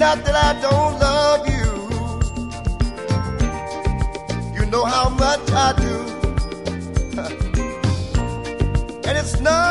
not that I don't love you. You know how much I do. And it's not